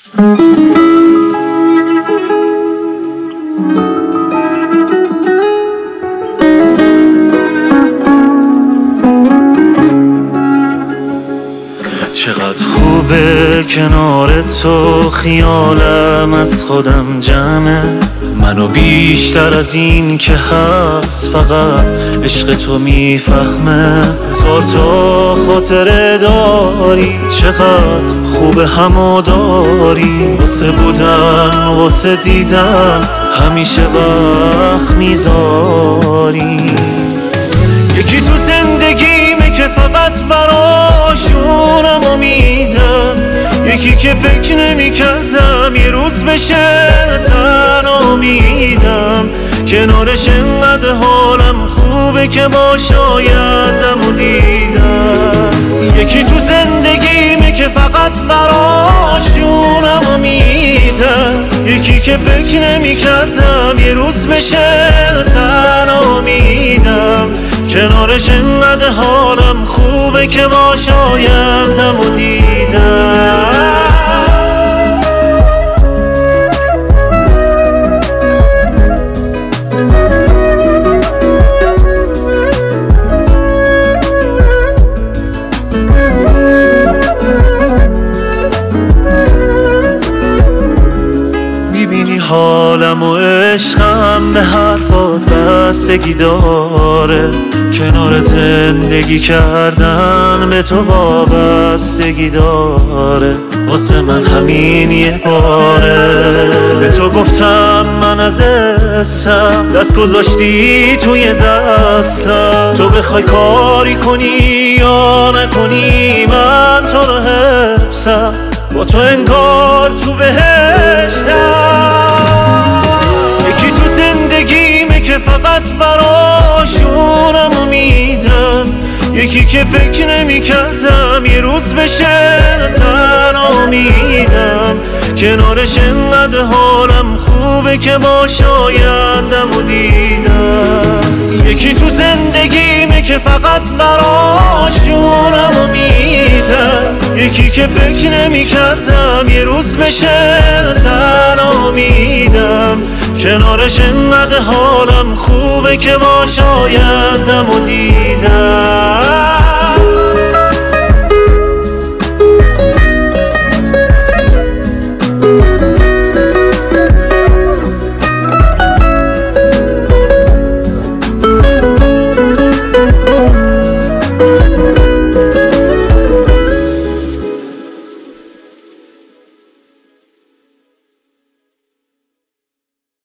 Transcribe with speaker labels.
Speaker 1: چقدر خوبه کنار تو، خیالم از خودم جمعه. منو بیشتر از این که هست فقط عشق تو میفهمه. هزار تا خاطره داری، چقدر خوبه همو داری. واسه بودن واسه دیدن همیشه وقت میذاری. یکی تو زندگیمه که فقط براشونم امیدم، یکی که فکر نمی کردم یه روز بشه تنها میدم. کنارش انقدر حالم خوبه که با شایدم و دیدم. یکی تو زندگیمه که فقط براشونم امیدم، یکی که فکر نمی کردم یه روز بشه تنها میدم. کنارش انقدر حالم خوبه که با شایدم و دیدم. میبینی حالم و عشقم به حرفات بستگی داره. کنار زندگی کردن به تو وابستگی داره. واسه من همین یه باره به تو گفتم من از حسم، دست گذاشتی توی دستم. تو بخوای کاری کنی یا نکنی من تو رو حفظم. با تو انگار تو بهشتم. یکی تو زندگیمه که فقط براشونم امیدم، یکی که فکر نمی کردم یه روز بشه تنها میدم. کنارش انقدر حالم خوبه که با شایدم و دیدم. یکی تو زندگیمه که فقط براشونم امیدم، یکی که فکر نمی کردم یه روز بشه تنها میدم. کنارش انقدر حالم خوبه که با شایدم و دیدم.